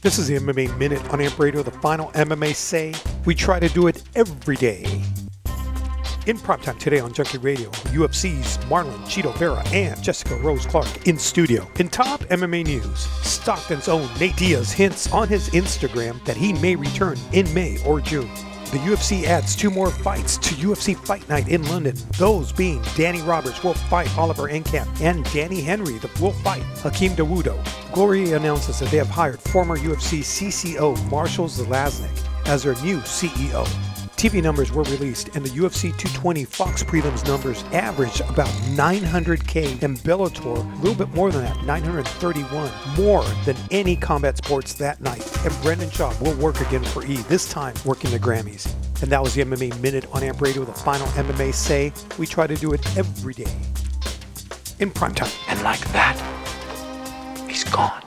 This is the MMA Minute on Amp Radio, the final MMA say. We try to do it every day. In primetime today on Junkie Radio, UFC's Marlon Chito Vera and Jessica Rose Clark in studio. In top MMA news, Stockton's own Nate Diaz hints on his Instagram that he may return in May or June. The UFC adds 2 more fights to UFC Fight Night in London. Those being Danny Roberts will fight Oliver Enkamp and Danny Henry will fight Hakeem Dawodu. Glory announces that they have hired former UFC CCO Marshall Zelaznik as their new CEO. TV numbers were released, and the UFC 220 Fox prelims numbers averaged about 900K, and Bellator a little bit more than that, 931, more than any combat sports that night. And Brendan Schaub will work again for E, this time working the Grammys. And that was the MMA Minute on Amp Radio, the final MMA say. We try to do it every day in primetime. And like that, he's gone.